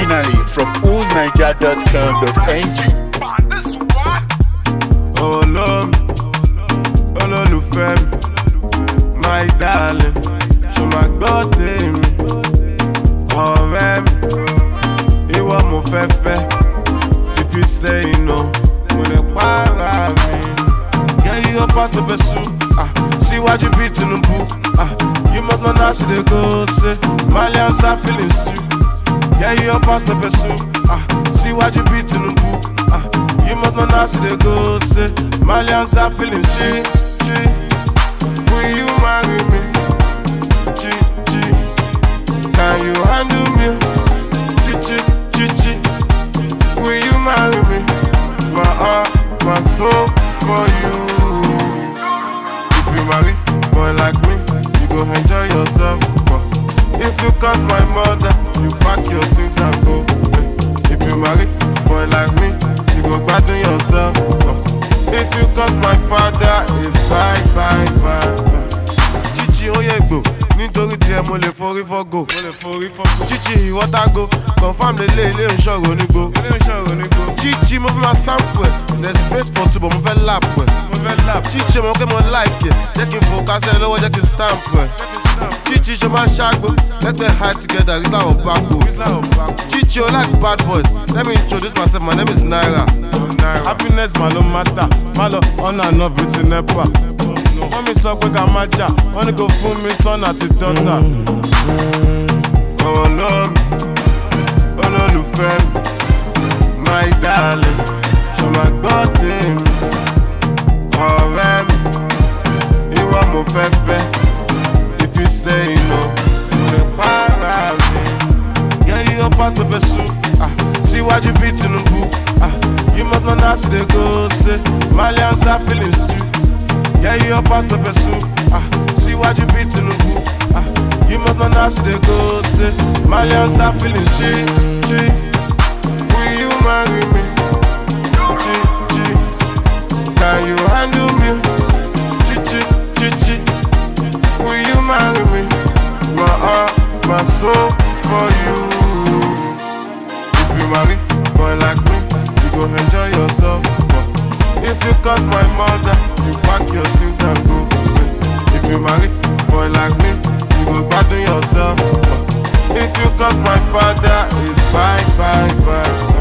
Originally from oolsniger.com.ng. Olólùfẹ́ mi, my darling, ṣo máa gbọ́ tèmi? Ọ̀rẹ́ mi, ìwọ mo fẹ́ fẹ́. If you say no, mo lè para mi. Yeah, you go pass the pursue. Síwájú bí Tinubu. You must know how to dey go say Malians are feelings too. Yeah, you go pass the pursue. Síwájú bí Tinubu. You must know how to dey go say Malians are feelings too. Will you marry me? Can you handle me? Will you marry me? My heart, my soul for you. If you marry boy like me, you go enjoy yourself. If you cause my mother, you pack your things and go. If you marry boy like me, you go gbadun yourself. If you cause my father, is bye. Chichi oyegbo, nítorí tí ẹ mo lè forí fọ́gò. Chichi ìwọ́tàgò, confam lélẹ̀ ilé ìṣòro onígbó. Chichi mo fi máa sample ẹ̀, there's space for two but mo fẹ́ lap ẹ̀. Chichi mo kẹ́ mo like ẹ̀, jẹ́ kí n fò kásẹ̀ lọ́wọ́ jẹ́ kí n stamp ẹ̀. Chichi ṣe máa ń ṣàgbó, let's get high together, Rizla Obako. Chichi o like bad boys, let me introduce myself, my name is Naira. Happiness ma ló matter, má lọ on and off with nepa. Wọ́n mi sọ pé ká má jà, wọ́n ní kò fún mi son àti daughter. Olólùfẹ́ mi, my darling, ṣo máa gbọ́ tèmi? Ọ̀rẹ́ mi, ìwọ mo fẹ́ fẹ́. If you say no, mo lè para mi. Yeah, you go pass the pursue. Síwájú bí Tinubu. You must know how to dey go say Malians are feelings too. Yeah, you go pass the pursue. Síwájú bí Tinubu. You must know how to dey go say Malians are feelings too. Will you marry me? Can you handle me? Will you marry me? My heart, my soul for you. If you marry boy like me, you go enjoy yourself. If you cause my mother, you pack your things and go. If you marry boy like me, you go gbadun yourself. If you cause my father, is bye.